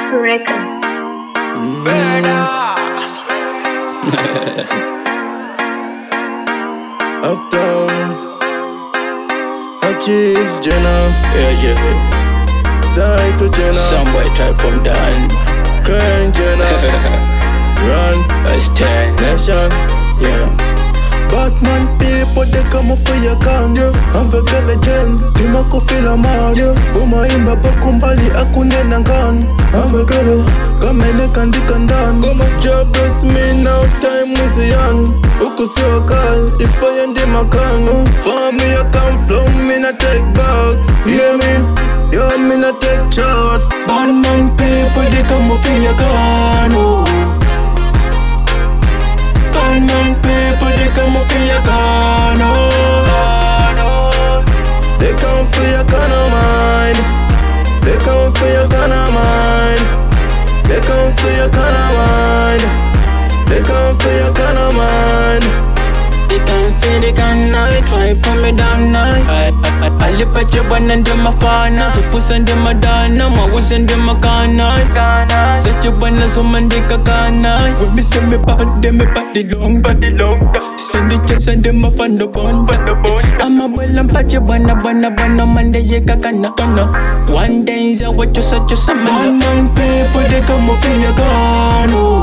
Records. Uptown, Hutchins, Jenna, Yeah. die to Jenna, Somebody try to come down. crying Jenna, run, That's 10. nation. Yeah. Batman people they come for your gun, yeah. Avec a legend, timako feel mad, yeah. Umaimba bakumbali akunena ngan. Avec a kamele kandi kandan. Goma job bless me now, time is young. Ukusi wakal, if I end in my can. For me I come from me not take back. Hear me? Yo me not take shot. Batman people they come for your gun, oh. Batman people, they come for your gun, oh. They come for your gun of mine. They come for your gun of mine. They come for your gun of mine. They come for your gun of mine. They can't feel the gun, I try put me down now. I lip at your one and them a fan. So puss and them a dana, my was and them a kana. Set your one as woman they a kana. When me send me back, them me back the long. Send the chest and them a fan the bond. I'm a well and patch your banana, man they ye kakana. One day is a what you such a summer. One man people, they come for your gun, oh.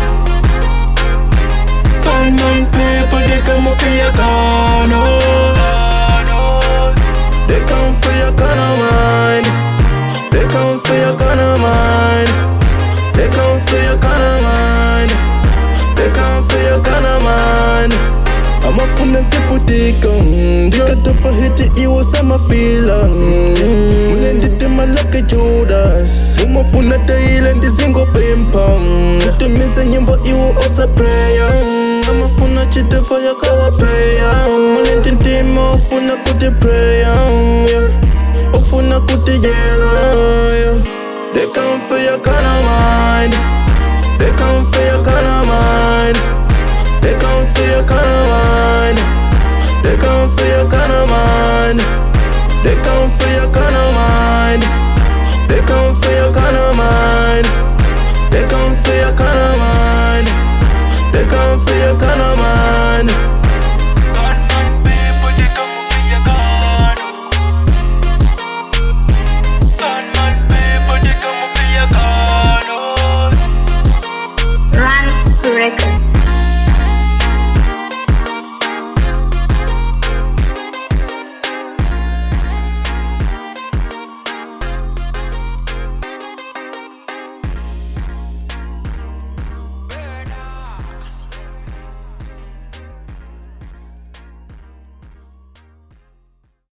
Batman people, they come for your gun, oh. They come for your gun of mine. They come for your gun of mine. They come for your gun of mine. They come for your gun of mine. I'm a funa sifutika. Dikatupa hiti iwo sama fila. Mulendite malaka Judas. Umafuna taila ndizingo pimpa. Tutumisa nyimbo iwo osa prayer. Amafuna chite fire kawa paya. Mulendite ma ufuna kuti prayer. Ufuna kuti jera. They come for your gun of mine. They come for your gun of mine. They come for your gun of mine. They come for your gun of mine. They come for your gun of mine. They come for your gun of mine. They come for your gun of mine. They come for your gun of mine.